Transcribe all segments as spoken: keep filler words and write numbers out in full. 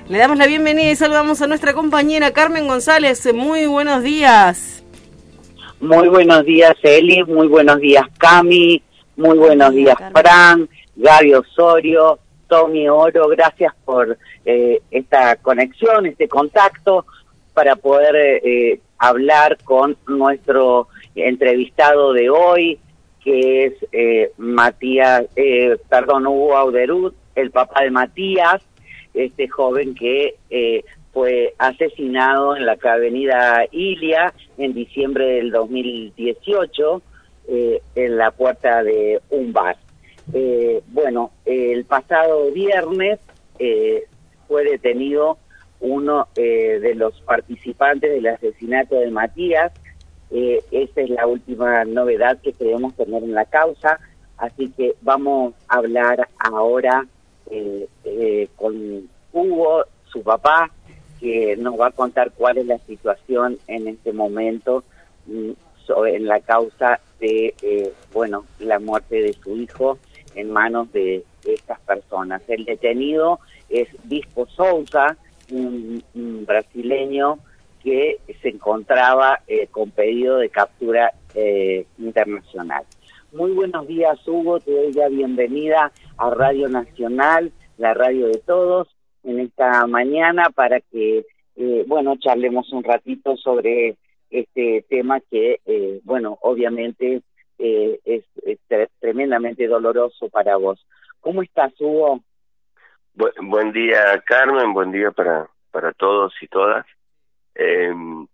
Le damos la bienvenida y saludamos a nuestra compañera Carmen González. Muy buenos días. Muy buenos días, Eli. Muy buenos días, Cami. Muy buenos días, Fran, Gaby Osorio, Tommy Oro. Gracias por eh, esta conexión, este contacto, para poder eh, hablar con nuestro entrevistado de hoy, que es eh, Matías, eh, perdón, Hugo Auderud, el papá de Matías, este joven que eh, fue asesinado en la avenida Ilia en diciembre del dos mil dieciocho, eh, en la puerta de un bar. Eh, bueno, el pasado viernes eh, fue detenido uno eh, de los participantes del asesinato de Matías. Eh, esta es la última novedad que queremos tener en la causa, así que vamos a hablar ahora eh, eh, con Hugo, su papá, que nos va a contar cuál es la situación en este momento mm, sobre, en la causa de, eh, bueno, la muerte de su hijo en manos de, de estas personas. El detenido es Bispo Souza, un, un brasileño que se encontraba eh, con pedido de captura eh, internacional. Muy buenos días, Hugo, te doy la bienvenida a Radio Nacional, la radio de todos, en esta mañana para que, eh, bueno, charlemos un ratito sobre este tema que, eh, bueno, obviamente eh, es, es tremendamente doloroso para vos. ¿Cómo estás, Hugo? Bu buen día, Carmen, buen día para, para todos y todas. Eh,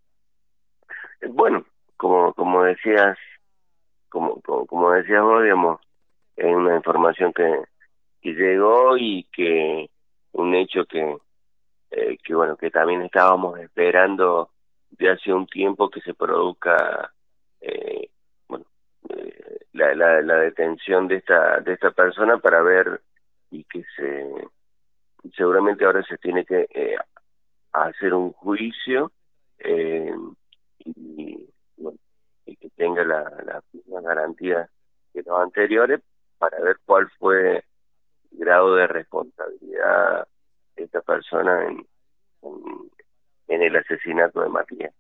bueno, como como decías, como, como, como decías vos, digamos, es una información que, que llegó y que un hecho que, eh, que bueno, que también estábamos esperando de hace un tiempo que se produzca, eh, bueno, eh, la, la, la detención de esta de esta persona para ver y que se seguramente ahora se tiene que eh, hacer un juicio eh, y, bueno, y que tenga la, la misma garantía que los anteriores para ver cuál fue el grado de responsabilidad de esta persona en, en, en el asesinato de Matías.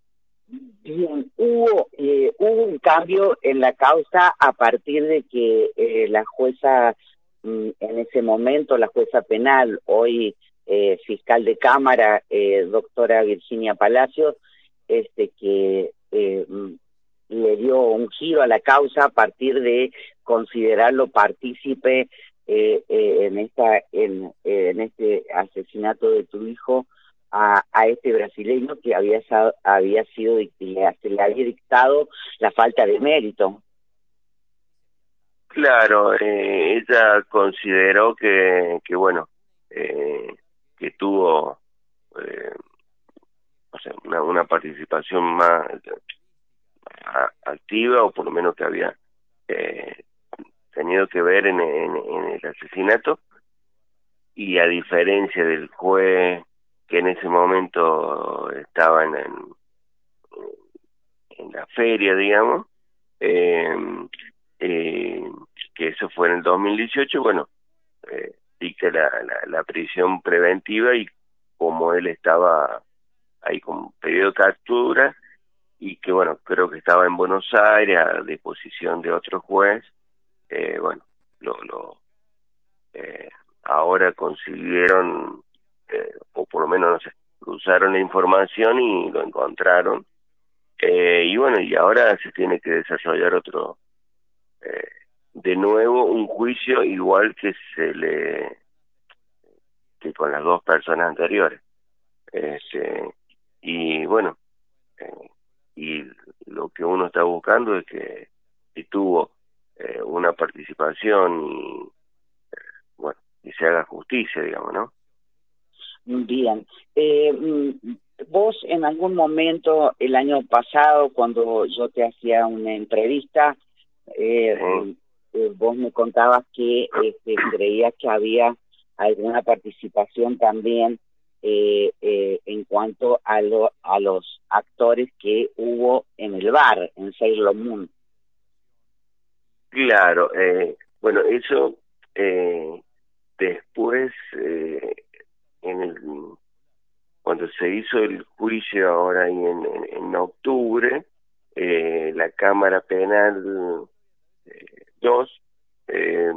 Bien, hubo, eh, hubo un cambio en la causa a partir de que eh, la jueza, mm, en ese momento, la jueza penal, hoy eh, fiscal de Cámara, eh, doctora Virginia Palacios, este que eh, mm, le dio un giro a la causa a partir de considerarlo partícipe eh, eh, en esta en, eh, en este asesinato de tu hijo, a, a este brasileño que había había sido se le había dictado la falta de mérito. Claro, eh, ella consideró que, que bueno, eh, que tuvo eh, o sea, una, una participación más a, activa, o por lo menos que había eh, tenido que ver en, en, en el asesinato, y a diferencia del juez que en ese momento estaba en, en, en la feria, digamos, eh, eh, que eso fue en el dos mil dieciocho, bueno, eh, dicta la, la, la prisión preventiva, y como él estaba ahí con pedido de captura, y que bueno, creo que estaba en Buenos Aires a disposición de otro juez, eh, bueno, lo, lo eh, ahora consiguieron, eh, o por lo menos no sé, cruzaron la información y lo encontraron, eh, y bueno, y ahora se tiene que desarrollar otro, eh, de nuevo un juicio igual que se le que con las dos personas anteriores, este, y bueno, eh, y lo que uno está buscando es que si tuvo eh, una participación y bueno, y se haga justicia, digamos, ¿no? Bien. Eh, vos en algún momento el año pasado, cuando yo te hacía una entrevista, eh, Sí. eh, vos me contabas que este, creías que había alguna participación también eh, eh, en cuanto a, lo, a los actores que hubo en el bar, en Sailor Moon. Claro, eh, bueno, eso eh, después, eh, en el cuando se hizo el juicio ahora en, en, en octubre, eh, la Cámara Penal dos eh,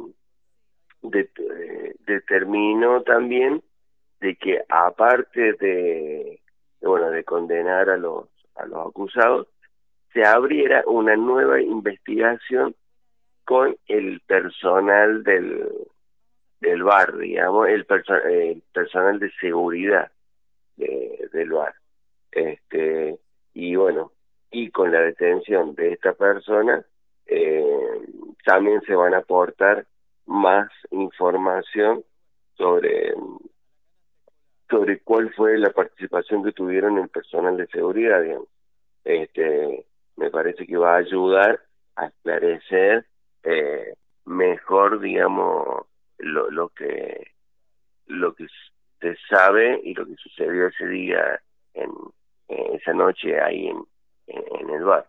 de, eh, determinó también de que aparte de, de bueno de condenar a los a los acusados, se abriera una nueva investigación con el personal del del bar, digamos, el, perso el personal de seguridad de, del bar. Este, y bueno, y con la detención de esta persona, eh, también se van a aportar más información sobre, sobre cuál fue la participación que tuvieron el personal de seguridad, digamos. Este, me parece que va a ayudar a esclarecer eh, mejor, digamos, lo, lo que lo que se sabe y lo que sucedió ese día en, en esa noche ahí en, en, en el bar.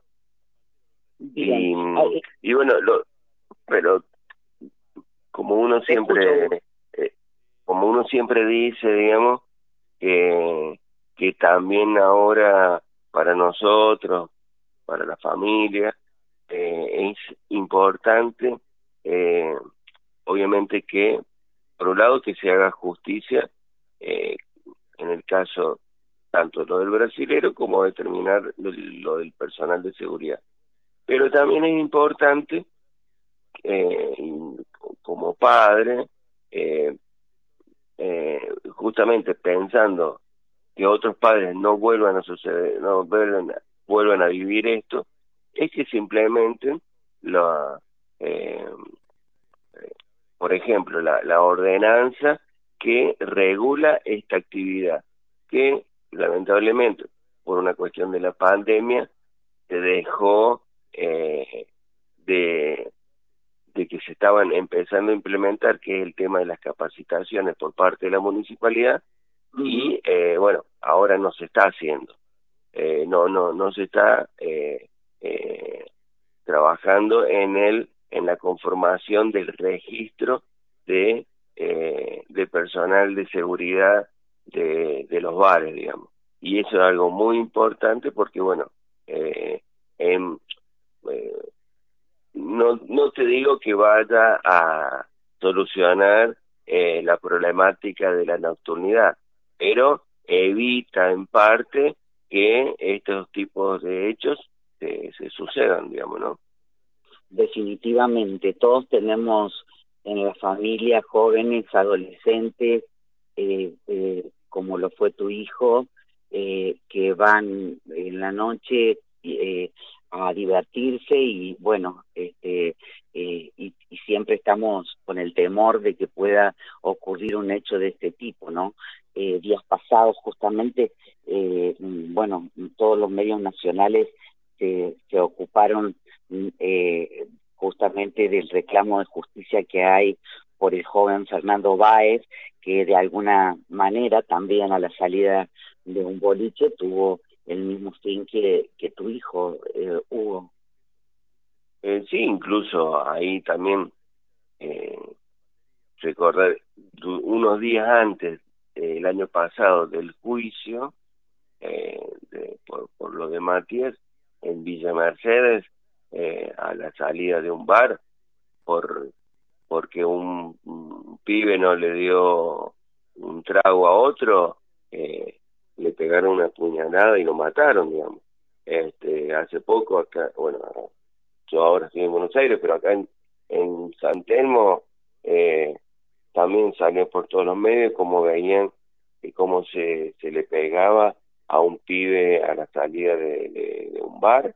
Y, y bueno, lo, pero como uno siempre eh, como uno siempre dice, digamos, que que también ahora para nosotros, para la familia, eh, es importante, eh, obviamente que, por un lado, que se haga justicia, eh, en el caso tanto lo del brasilero como determinar lo, lo del personal de seguridad. Pero también es importante, eh, como padre, eh, eh, justamente pensando que otros padres no vuelvan a suceder, no vuelvan a, vuelvan a vivir esto, es que simplemente la, eh, por ejemplo, la, la ordenanza que regula esta actividad, que lamentablemente por una cuestión de la pandemia se dejó eh, de, de que se estaban empezando a implementar, que es el tema de las capacitaciones por parte de la municipalidad, y eh, bueno, ahora no se está haciendo, eh, no no no se está eh, eh, trabajando en el en la conformación del registro de eh, de personal de seguridad de, de los bares, digamos, y eso es algo muy importante porque bueno, eh, en, eh, no no te digo que vaya a solucionar eh, la problemática de la nocturnidad, pero evita en parte que estos tipos de hechos se, se sucedan, digamos, ¿no? Definitivamente, todos tenemos en la familia jóvenes, adolescentes, eh, eh, como lo fue tu hijo, eh, que van en la noche eh, a divertirse y bueno, este, eh, y, y siempre estamos con el temor de que pueda ocurrir un hecho de este tipo, ¿no? Eh, días pasados justamente, eh, bueno, todos los medios nacionales se, se ocuparon eh, justamente del reclamo de justicia que hay por el joven Fernando Báez, que de alguna manera también a la salida de un boliche tuvo el mismo fin que, que tu hijo, eh, Hugo. Eh, sí, incluso ahí también eh, recordar unos días antes, eh, el año pasado, del juicio eh, de, por, por lo de Matías en Villa Mercedes, eh, a la salida de un bar, por porque un, un pibe no le dio un trago a otro, eh, le pegaron una puñalada y lo mataron, digamos. Este, hace poco acá, bueno, yo ahora estoy en Buenos Aires, pero acá en, en San Telmo eh, también salió por todos los medios como veían y cómo se, se le pegaba a un pibe a la salida de, de, de un bar,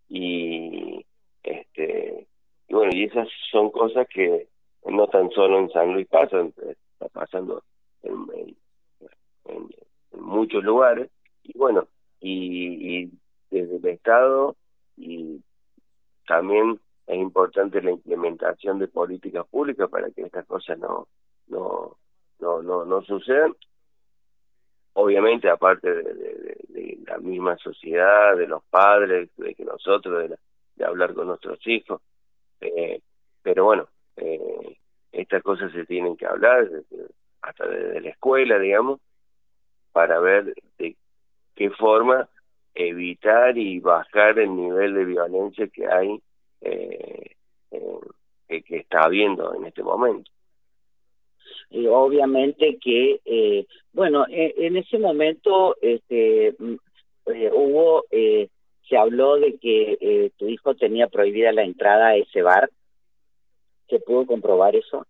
y este y bueno, y esas son cosas que no tan solo en San Luis pasan, está pasando en, en, en, en muchos lugares, y bueno, y, y desde el Estado y también es importante la implementación de políticas públicas para que estas cosas no no no no, no sucedan. Obviamente, aparte de, de, de, de la misma sociedad, de los padres, de que nosotros, de, la, de hablar con nuestros hijos, eh, pero bueno, eh, estas cosas se tienen que hablar, hasta desde la escuela, digamos, para ver de qué forma evitar y bajar el nivel de violencia que hay, eh, eh, que, que está habiendo en este momento. Y obviamente que, eh, bueno, en, en ese momento este, eh, hubo, eh, se habló de que eh, tu hijo tenía prohibida la entrada a ese bar. ¿Se pudo comprobar eso?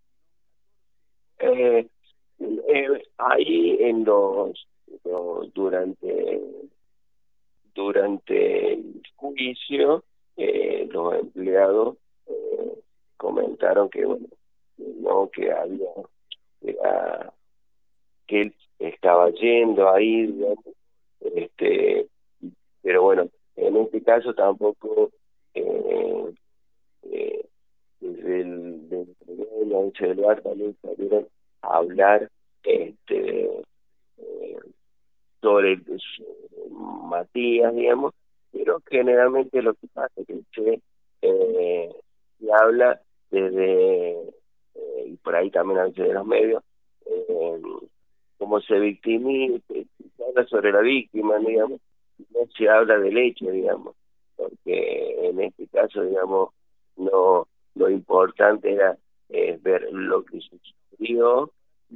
Eh, eh, ahí en los, los durante durante el juicio eh, los empleados eh, comentaron que bueno, no, que había era, que él estaba yendo ahí, digamos, este, pero bueno, en este caso tampoco eh, eh, desde el, desde el once del bar también salieron a hablar este eh, sobre el, Matías, digamos, pero generalmente lo que pasa es que se, eh, se habla desde, eh, y por ahí también a veces de los medios, eh, cómo se victimiza, se habla sobre la víctima, digamos, no se habla del hecho, digamos, porque en este caso, digamos, no, lo importante era eh, ver lo que sucedió,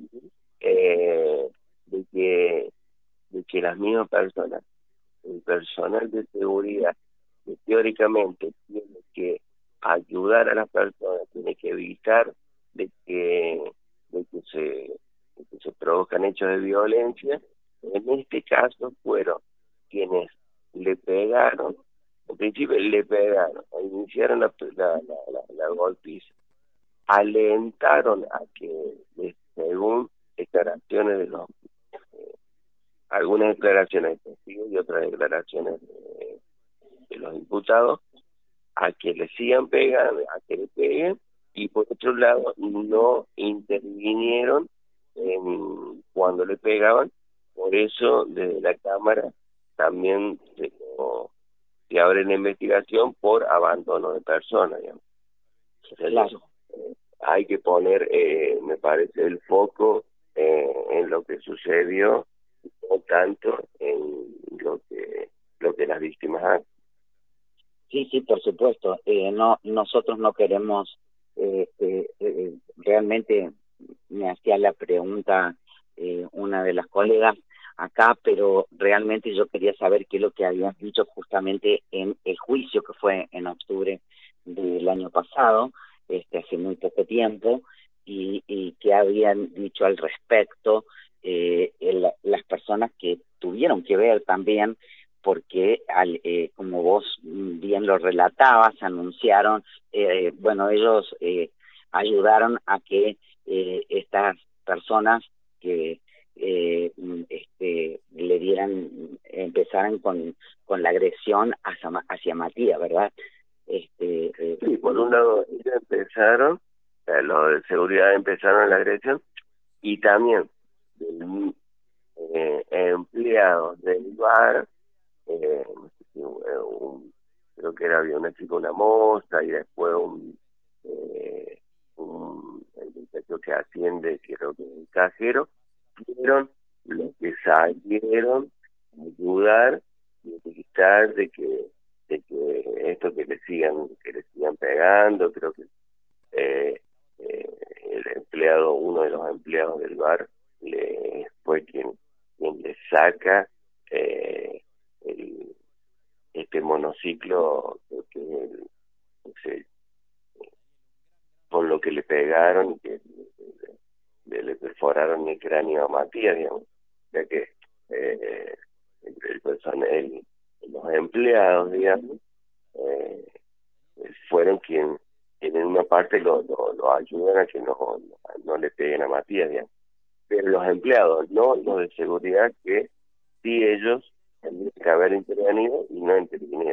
eh, de que de que las mismas personas, el personal de seguridad, que teóricamente tiene que ayudar a las personas, tiene que evitar de que, de que se de que se produzcan hechos de violencia, en este caso fueron quienes le pegaron, en principio le pegaron, iniciaron la, la, la, la, la golpiza, alentaron a que, según declaraciones de los algunas declaraciones de testigos y otras declaraciones de, de los imputados, a que le sigan pegando, a que le peguen, y por otro lado no intervinieron en, cuando le pegaban, por eso desde la Cámara también se, no, se abre la investigación por abandono de personas, digamos. Claro. Eh, hay que poner, eh, me parece, el foco eh, en lo que sucedió, no tanto en lo que lo que las víctimas hacen. Sí, sí, por supuesto. Eh, no, nosotros no queremos, eh, eh, eh, realmente me hacía la pregunta eh, una de las colegas acá, pero realmente yo quería saber qué es lo que habían dicho justamente en el juicio que fue en octubre del año pasado, este, hace muy poco tiempo, y, y qué habían dicho al respecto eh, el, las personas que tuvieron que ver también, porque al, eh, como vos bien lo relatabas, anunciaron, eh, bueno, ellos eh, ayudaron a que eh, estas personas que eh, este, le dieran, empezaran con, con la agresión hacia, hacia Matías, ¿verdad? Este, eh, sí, por un lado ellos empezaron, eh, los de seguridad empezaron la agresión, y también eh, empleados del bar, eh, no sé si, eh, un, creo que era, había una chica, una moza, y después un, eh, un el muchacho que atiende, creo que un cajero, fueron los que salieron a ayudar y evitar de que de que esto que le sigan que le sigan pegando. Creo que eh, eh, el empleado, uno de los empleados del bar, le fue quien quien le saca eh, el, este monociclo que el, se, con lo que le pegaron, que le, le perforaron el cráneo a Matías, digamos, ya que eh, el, el personal, los empleados, digamos, eh, fueron quien, quien en una parte lo, lo, lo ayudan a que no, no, no le peguen a Matías, digamos. Pero los empleados, no los de seguridad, que sí ellos tendrían que haber intervenido y no intervinieron.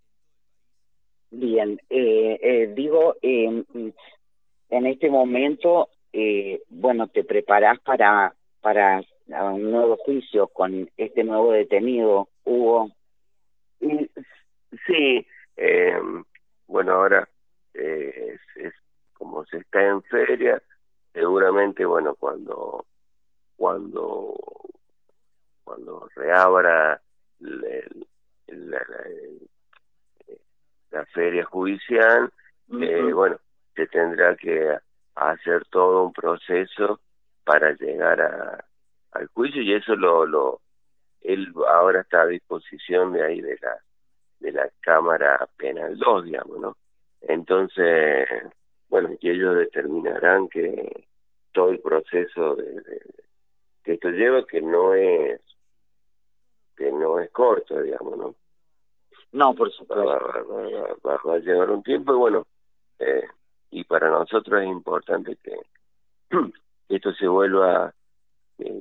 Bien, eh, eh, digo, eh, en este momento, eh, bueno, te preparás para, para un nuevo juicio con este nuevo detenido, Hugo. Y, sí, eh, bueno, ahora eh, es, es como se está en feria, seguramente, bueno, cuando cuando cuando reabra el, el, la, la, el, la feria judicial, uh-huh. eh, bueno, se tendrá que hacer todo un proceso para llegar a, al juicio, y eso lo, lo él ahora está a disposición de ahí de la de la Cámara Penal dos, digamos, ¿no? Entonces, bueno, y ellos determinarán que todo el proceso de, de, que esto lleva, que no es que no es corto, digamos, ¿no? No, por supuesto. Va, va, va, va, va a llevar un tiempo, y bueno, eh, y para nosotros es importante que esto se vuelva, eh,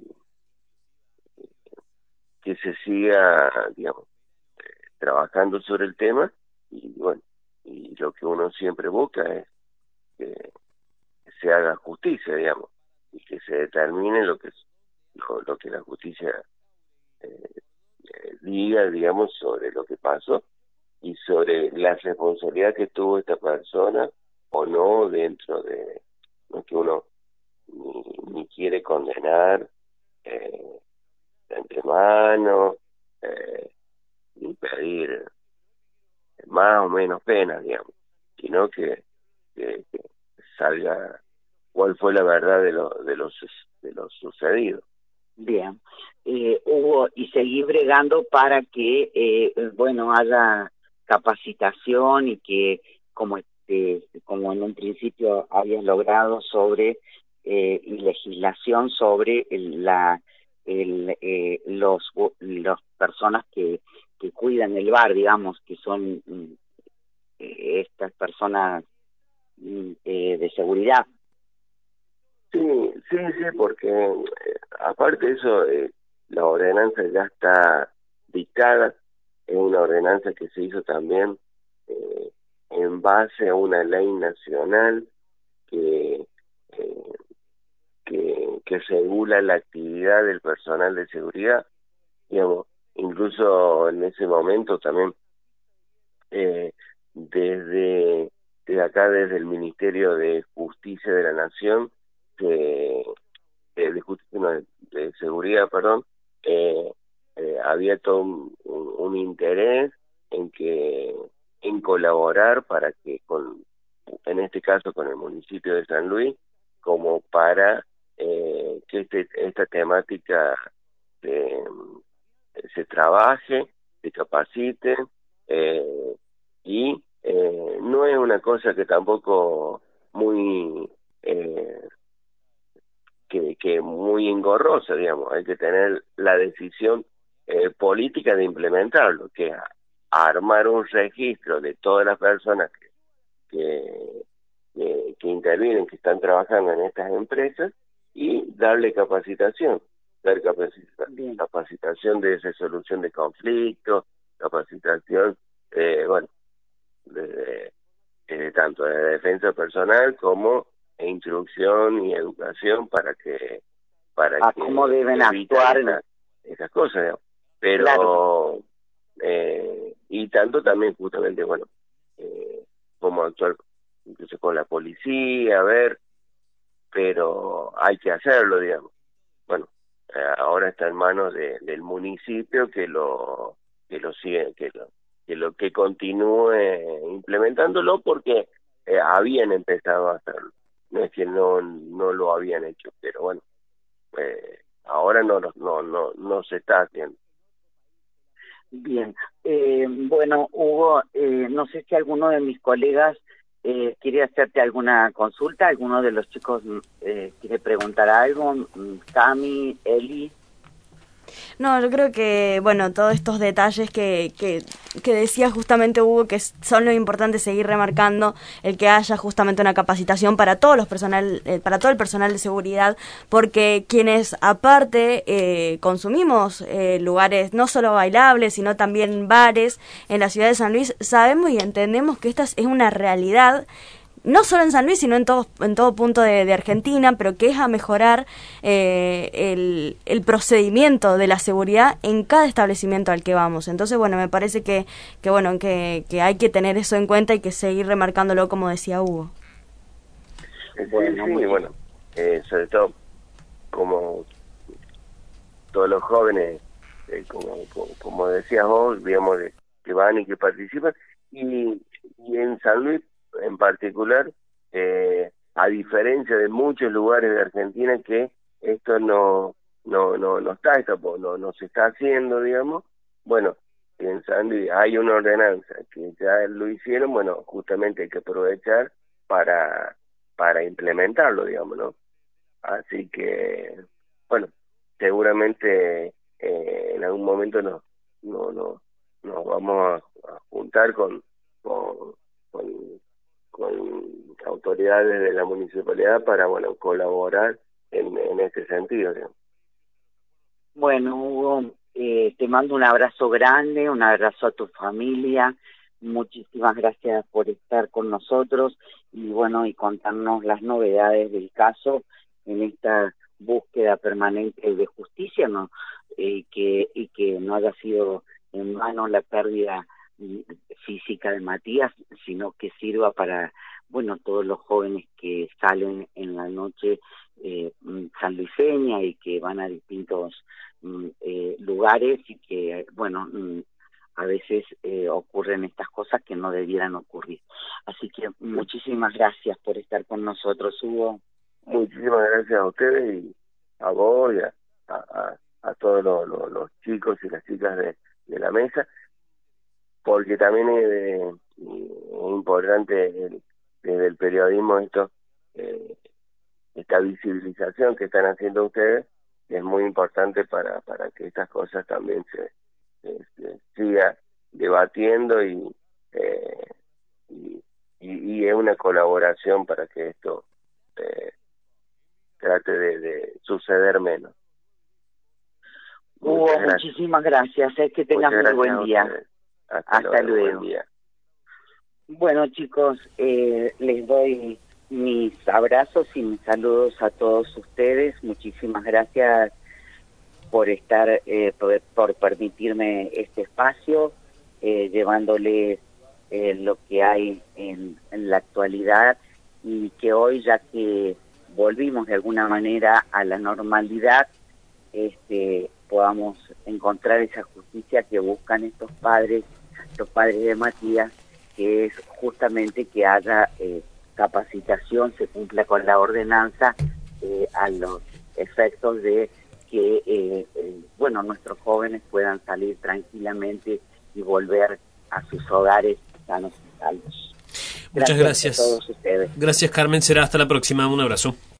que se siga, digamos, eh, trabajando sobre el tema, y bueno, y lo que uno siempre busca es que se haga justicia, digamos, y que se determine lo que lo, lo que la justicia eh, eh, diga, digamos, sobre lo que pasó y sobre la responsabilidad que tuvo esta persona o no dentro de lo que uno ni, ni quiere condenar eh, de antemano, eh, ni pedir más o menos pena, digamos, sino que, que, que salga cuál fue la verdad de lo de lo, de lo sucedido. Bien, eh, Hugo, y seguir bregando para que, eh, bueno, haya capacitación y que, como este, como en un principio habías logrado sobre eh, y legislación sobre el, la el, eh, los los personas que que cuidan el bar, digamos, que son eh, estas personas eh, de seguridad. Sí, sí, sí, porque eh, aparte de eso, eh, la ordenanza ya está dictada, es una ordenanza que se hizo también eh, en base a una ley nacional que, eh, que, que regula la actividad del personal de seguridad, digamos, incluso en ese momento también eh, desde, desde acá, desde el Ministerio de Justicia de la Nación, de, de, justicia, no, de, de seguridad, perdón, eh, eh, había todo un, un, un interés en que en colaborar para que con, en este caso con el municipio de San Luis, como para eh, que este, esta temática eh, se trabaje, se capacite, eh, y eh, no es una cosa que tampoco muy eh, que, que muy engorrosa, digamos, hay que tener la decisión eh, política de implementarlo, que es armar un registro de todas las personas que, que, que, que intervienen, que están trabajando en estas empresas, y darle capacitación, dar capacita, capacitación de resolución de conflictos, capacitación, eh, bueno, de, de, de tanto de defensa personal como e instrucción y educación para que para a que cómo deben actuar esa, esas cosas, digamos. Pero claro. eh, y tanto también justamente, bueno, eh, cómo actuar incluso con la policía, a ver, pero hay que hacerlo, digamos. Bueno, eh, ahora está en manos de, del municipio que lo que lo sigue, que lo que lo que continúe implementándolo, porque eh, habían empezado a hacerlo. No es que no no lo habían hecho, pero bueno, eh, ahora no, no no no se está haciendo. Bien, eh, bueno, Hugo, eh, no sé si alguno de mis colegas eh, quiere hacerte alguna consulta, alguno de los chicos eh, quiere preguntar algo, Cami, Eli. No, yo creo que, bueno, todos estos detalles que, que, que decía justamente Hugo, que son lo importante seguir remarcando, el que haya justamente una capacitación para todos los personal, eh, para todo el personal de seguridad, porque quienes aparte eh, consumimos eh, lugares no solo bailables, sino también bares en la ciudad de San Luis, sabemos y entendemos que esta es una realidad, no solo en San Luis, sino en todo, en todo punto de, de Argentina, pero que es a mejorar eh, el, el procedimiento de la seguridad en cada establecimiento al que vamos. Entonces, bueno, me parece que, que bueno, que, que hay que tener eso en cuenta y que seguir remarcándolo, como decía Hugo. Bueno, sí, muy bueno. eh, sobre todo como todos los jóvenes, eh, como, como, como decías vos, digamos, de, que van y que participan, y, y en San Luis en particular, eh, a diferencia de muchos lugares de Argentina que esto no no no no está, esto no, no se está haciendo, digamos, bueno, en San Luis hay una ordenanza que ya lo hicieron, bueno, justamente hay que aprovechar para para implementarlo, digamos, ¿no? Así que, bueno, seguramente eh, en algún momento nos no, no, nos vamos a, a juntar con, con, con, con autoridades de la municipalidad para, bueno, colaborar en, en ese sentido, digamos. Bueno, Hugo, eh, te mando un abrazo grande, un abrazo a tu familia. Muchísimas gracias por estar con nosotros y bueno, y contarnos las novedades del caso en esta búsqueda permanente de justicia, ¿no? Eh, que, y que no haya sido en vano la pérdida física de Matías, sino que sirva para, bueno, todos los jóvenes que salen en la noche eh, sanluiseña y que van a distintos eh, lugares y que, bueno, a veces eh, ocurren estas cosas que no debieran ocurrir. Así que muchísimas gracias por estar con nosotros, Hugo. Muchísimas gracias a ustedes y a vos y a, a, a todos los, los, los chicos y las chicas de, de la mesa, porque también es, de, es importante el, desde el periodismo esto, eh, esta visibilización que están haciendo ustedes, que es muy importante para, para que estas cosas también se, se, se siga debatiendo y, eh, y, y, y es una colaboración para que esto eh, trate de, de suceder menos. Hugo, muchísimas gracias, es que tengas muy buen día. Hasta, Hasta luego. luego. Buen día. Bueno, chicos, eh, les doy mis abrazos y mis saludos a todos ustedes. Muchísimas gracias por estar, eh, por, por permitirme este espacio, eh, llevándoles eh, lo que hay en, en la actualidad y que hoy, ya que volvimos de alguna manera a la normalidad, este, podamos encontrar esa justicia que buscan estos padres, los padres de Matías, que es justamente que haya eh, capacitación, se cumpla con la ordenanza eh, a los efectos de que, eh, eh, bueno, nuestros jóvenes puedan salir tranquilamente y volver a sus hogares sanos y salvos. Muchas gracias. Gracias a todos ustedes. Gracias, Carmen. Será hasta la próxima. Un abrazo.